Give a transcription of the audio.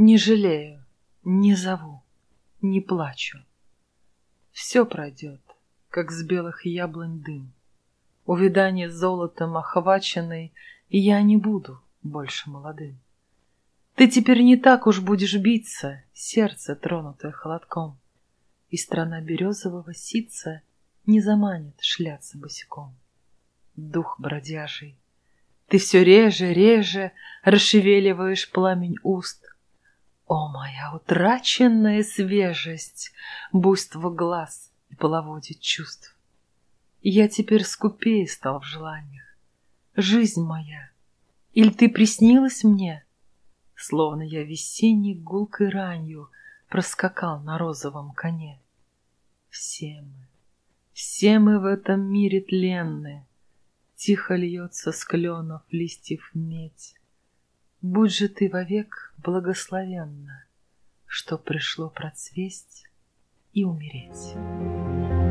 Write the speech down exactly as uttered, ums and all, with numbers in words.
Не жалею, не зову, не плачу. Все пройдет, как с белых яблонь дым. Увядание золотом охваченный, и я не буду больше молодым. Ты теперь не так уж будешь биться, сердце, тронутое холодком, и страна березового ситца не заманит шляться босиком. Дух бродяжий, ты все реже, реже расшевеливаешь пламень уст. О, моя утраченная свежесть, буйство глаз и половодье чувств! Я теперь скупее стал в желаниях. Жизнь моя, иль ты приснилась мне? Словно я весенней гулкой ранью проскакал на розовом коне. Все мы, все мы в этом мире тленны, тихо льется с кленов листьев медь. Будь же ты вовек благословенна, что пришло процвесть и умереть.